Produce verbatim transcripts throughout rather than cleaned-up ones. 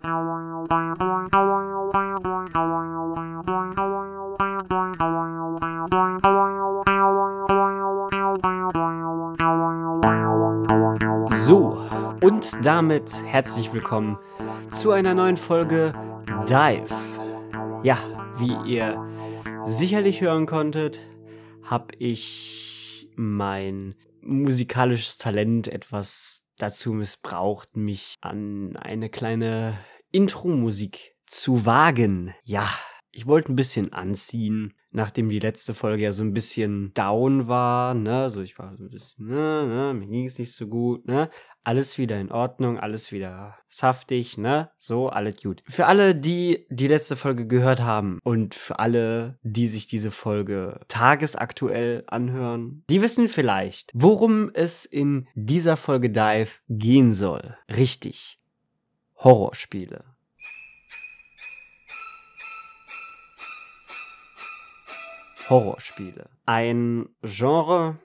So, und damit herzlich willkommen zu einer neuen Folge Dive. Ja, wie ihr sicherlich hören konntet, habe ich mein musikalisches Talent etwas dazu missbraucht, mich an eine kleine Intro-Musik zu wagen. Ja, ich wollte ein bisschen anziehen, nachdem die letzte Folge ja so ein bisschen down war, ne, also ich war so ein bisschen, ne, ne, mir ging es nicht so gut, ne, alles wieder in Ordnung, alles wieder saftig, ne, so, alles gut. Für alle, die die letzte Folge gehört haben und für alle, die sich diese Folge tagesaktuell anhören, die wissen vielleicht, worum es in dieser Folge Dive gehen soll. Richtig, Horrorspiele. Horrorspiele. Ein Genre,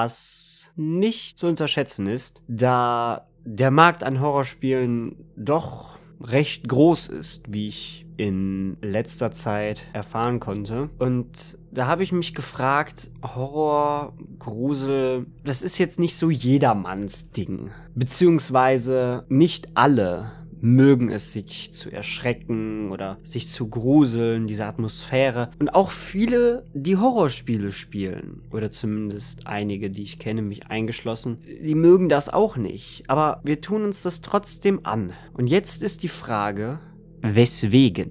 was nicht zu unterschätzen ist, da der Markt an Horrorspielen doch recht groß ist, wie ich in letzter Zeit erfahren konnte. Und da habe ich mich gefragt, Horror, Grusel, das ist jetzt nicht so jedermanns Ding. Beziehungsweise nicht alle mögen es, sich zu erschrecken oder sich zu gruseln, diese Atmosphäre. Und auch viele, die Horrorspiele spielen, oder zumindest einige, die ich kenne, mich eingeschlossen, die mögen das auch nicht. Aber wir tun uns das trotzdem an. Und jetzt ist die Frage, weswegen?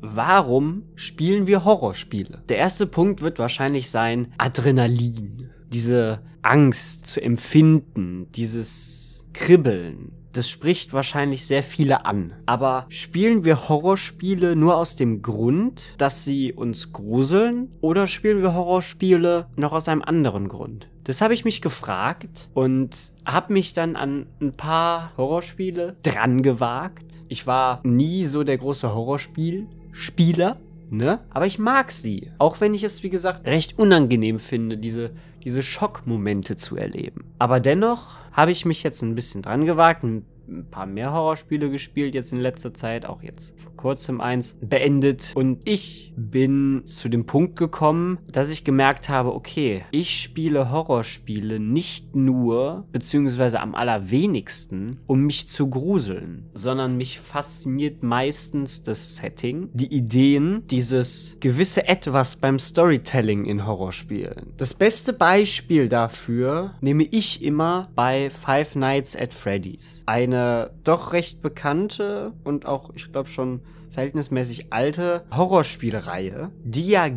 Warum spielen wir Horrorspiele? Der erste Punkt wird wahrscheinlich sein, Adrenalin. Diese Angst zu empfinden, dieses Kribbeln. Das spricht wahrscheinlich sehr viele an. Aber spielen wir Horrorspiele nur aus dem Grund, dass sie uns gruseln? Oder spielen wir Horrorspiele noch aus einem anderen Grund? Das habe ich mich gefragt und habe mich dann an ein paar Horrorspiele dran gewagt. Ich war nie so der große Horrorspielspieler, ne? Aber ich mag sie. Auch wenn ich es, wie gesagt, recht unangenehm finde, diese, diese Schockmomente zu erleben. Aber dennoch habe ich mich jetzt ein bisschen dran gewagt und ein paar mehr Horrorspiele gespielt, jetzt in letzter Zeit, auch jetzt vor kurzem eins beendet. Und ich bin zu dem Punkt gekommen, dass ich gemerkt habe, okay, ich spiele Horrorspiele nicht nur, beziehungsweise am allerwenigsten, um mich zu gruseln, sondern mich fasziniert meistens das Setting, die Ideen, dieses gewisse Etwas beim Storytelling in Horrorspielen. Das beste Beispiel dafür nehme ich immer bei Five Nights at Freddy's. Eine doch recht bekannte und auch, ich glaube, schon verhältnismäßig alte Horrorspielreihe, die ja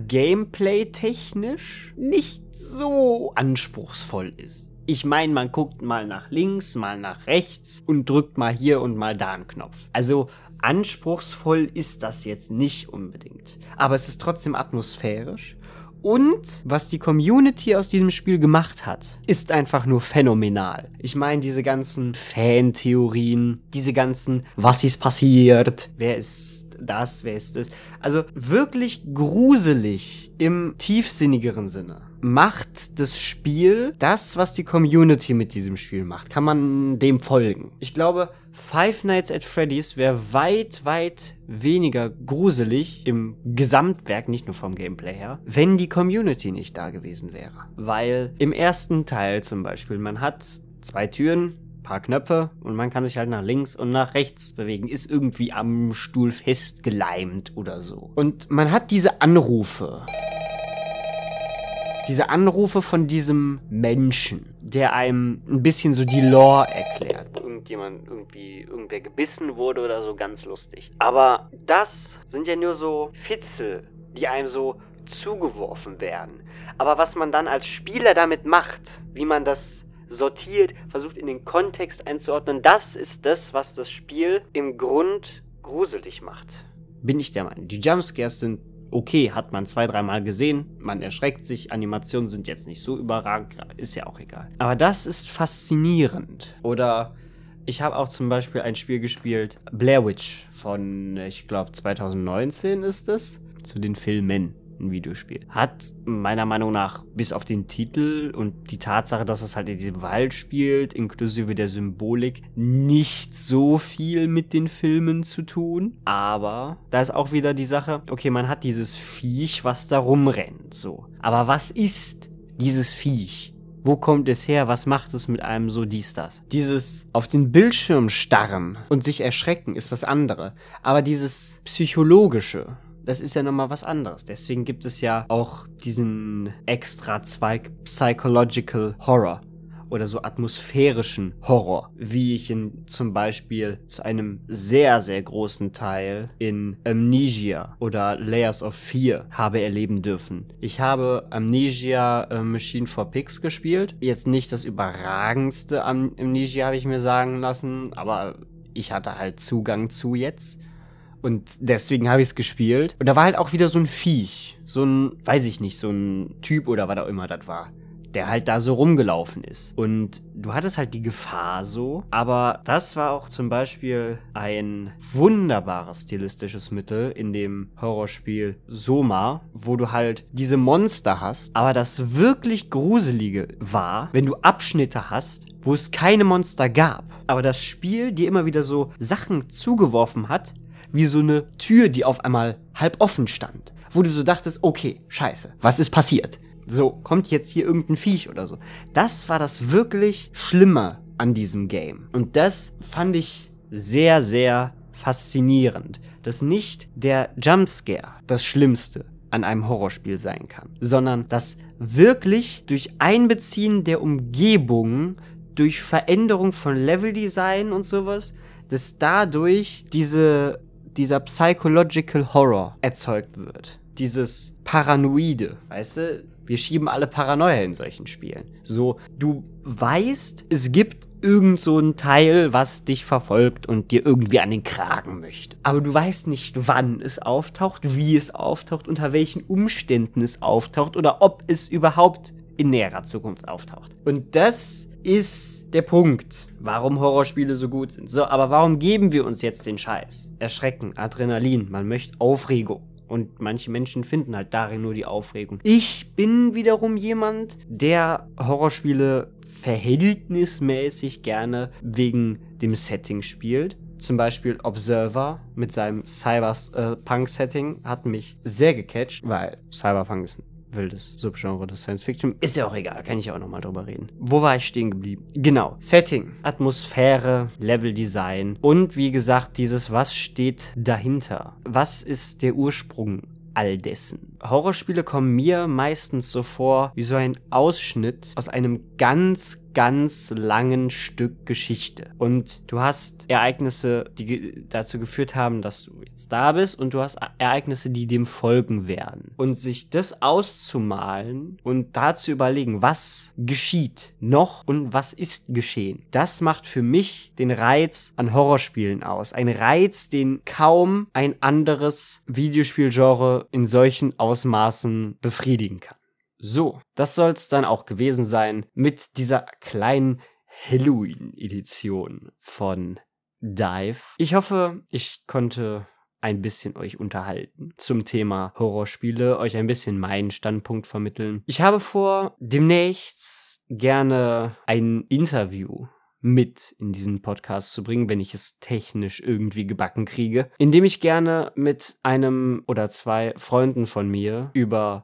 gameplay-technisch nicht so anspruchsvoll ist. Ich meine, man guckt mal nach links, mal nach rechts und drückt mal hier und mal da einen Knopf. Also anspruchsvoll ist das jetzt nicht unbedingt. Aber es ist trotzdem atmosphärisch. Und was die Community aus diesem Spiel gemacht hat, ist einfach nur phänomenal. Ich meine, diese ganzen Fantheorien, diese ganzen, was ist passiert, wer ist das, wer ist das. Also wirklich gruselig im tiefsinnigeren Sinne. Macht das Spiel das, was die Community mit diesem Spiel macht? Kann man dem folgen? Ich glaube, Five Nights at Freddy's wäre weit, weit weniger gruselig im Gesamtwerk, nicht nur vom Gameplay her, wenn die Community nicht da gewesen wäre. Weil im ersten Teil zum Beispiel, man hat zwei Türen, paar Knöpfe und man kann sich halt nach links und nach rechts bewegen, ist irgendwie am Stuhl festgeleimt oder so. Und man hat diese Anrufe. Diese Anrufe von diesem Menschen, der einem ein bisschen so die Lore erklärt. Irgendjemand, irgendwie, irgendwer gebissen wurde oder so, ganz lustig. Aber das sind ja nur so Fitzel, die einem so zugeworfen werden. Aber was man dann als Spieler damit macht, wie man das sortiert, versucht in den Kontext einzuordnen, das ist das, was das Spiel im Grund gruselig macht. Bin ich der Meinung. Die Jumpscares sind okay, hat man zwei, dreimal gesehen, man erschreckt sich, Animationen sind jetzt nicht so überragend, ist ja auch egal. Aber das ist faszinierend. Oder ich habe auch zum Beispiel ein Spiel gespielt, Blair Witch von, ich glaube, zwanzig neunzehn ist es, zu den Filmen. ein Videospiel. Hat meiner Meinung nach bis auf den Titel und die Tatsache, dass es halt in diesem Wald spielt, inklusive der Symbolik, nicht so viel mit den Filmen zu tun. Aber da ist auch wieder die Sache, okay, man hat dieses Viech, was da rumrennt, so. Aber was ist dieses Viech? Wo kommt es her? Was macht es mit einem so dies, das? Dieses auf den Bildschirm starren und sich erschrecken ist was anderes. Aber dieses Psychologische, das ist ja nochmal was anderes. Deswegen gibt es ja auch diesen extra Zweig Psychological Horror oder so atmosphärischen Horror, wie ich ihn zum Beispiel zu einem sehr, sehr großen Teil in Amnesia oder Layers of Fear habe erleben dürfen. Ich habe Amnesia äh, Machine for Pigs gespielt. Jetzt nicht das überragendste Am- Amnesia, habe ich mir sagen lassen, aber ich hatte halt Zugang zu jetzt. Und deswegen habe ich es gespielt. Und da war halt auch wieder so ein Viech. So ein, weiß ich nicht, so ein Typ oder was auch immer das war, der halt da so rumgelaufen ist. Und du hattest halt die Gefahr so, aber das war auch zum Beispiel ein wunderbares stilistisches Mittel in dem Horrorspiel Soma, wo du halt diese Monster hast, aber das wirklich Gruselige war, wenn du Abschnitte hast, wo es keine Monster gab, aber das Spiel dir immer wieder so Sachen zugeworfen hat, wie so eine Tür, die auf einmal halb offen stand, wo du so dachtest, okay, scheiße, was ist passiert? So, kommt jetzt hier irgendein Viech oder so. Das war das wirklich Schlimme an diesem Game. Und das fand ich sehr, sehr faszinierend. Dass nicht der Jumpscare das Schlimmste an einem Horrorspiel sein kann, sondern dass wirklich durch Einbeziehen der Umgebung, durch Veränderung von Leveldesign und sowas, dass dadurch diese, dieser Psychological Horror erzeugt wird. Dieses Paranoide, weißt du? Wir schieben alle Paranoia in solchen Spielen. So, du weißt, es gibt irgend so ein Teil, was dich verfolgt und dir irgendwie an den Kragen möchte. Aber du weißt nicht, wann es auftaucht, wie es auftaucht, unter welchen Umständen es auftaucht oder ob es überhaupt in näherer Zukunft auftaucht. Und das ist der Punkt, warum Horrorspiele so gut sind. So, aber warum geben wir uns jetzt den Scheiß? Erschrecken, Adrenalin, man möchte Aufregung. Und manche Menschen finden halt darin nur die Aufregung. Ich bin wiederum jemand, der Horrorspiele verhältnismäßig gerne wegen dem Setting spielt. Zum Beispiel Observer mit seinem Cyberpunk-Setting hat mich sehr gecatcht, weil Cyberpunk ist ein wildes Subgenre des Science Fiction. Ist ja auch egal, kann ich ja auch nochmal drüber reden. Wo war ich stehen geblieben? Genau, Setting, Atmosphäre, Leveldesign und wie gesagt dieses, was steht dahinter? Was ist der Ursprung all dessen? Horrorspiele kommen mir meistens so vor wie so ein Ausschnitt aus einem ganz, ganz langen Stück Geschichte. Und du hast Ereignisse, die ge- dazu geführt haben, dass du jetzt da bist, und du hast Ereignisse, die dem folgen werden. Und sich das auszumalen und da zu überlegen, was geschieht noch und was ist geschehen, das macht für mich den Reiz an Horrorspielen aus. Ein Reiz, den kaum ein anderes Videospielgenre in solchen Ausmaßen befriedigen kann. So, das soll es dann auch gewesen sein mit dieser kleinen Halloween-Edition von Dive. Ich hoffe, ich konnte ein bisschen euch unterhalten zum Thema Horrorspiele, euch ein bisschen meinen Standpunkt vermitteln. Ich habe vor, demnächst gerne ein Interview mit in diesen Podcast zu bringen, wenn ich es technisch irgendwie gebacken kriege, indem ich gerne mit einem oder zwei Freunden von mir über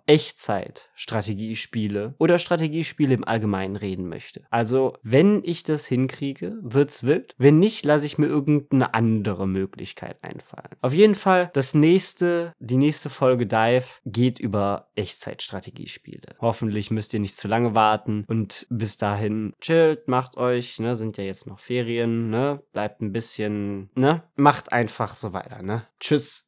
Echtzeit-Strategiespiele oder Strategiespiele im Allgemeinen reden möchte. Also, wenn ich das hinkriege, wird's wild. Wenn nicht, lasse ich mir irgendeine andere Möglichkeit einfallen. Auf jeden Fall, das nächste, die nächste Folge Dive geht über Echtzeit-Strategiespiele. Hoffentlich müsst ihr nicht zu lange warten und bis dahin chillt, macht euch, ne, sind ja jetzt noch Ferien, ne, bleibt ein bisschen, ne, macht einfach so weiter, ne. Tschüss.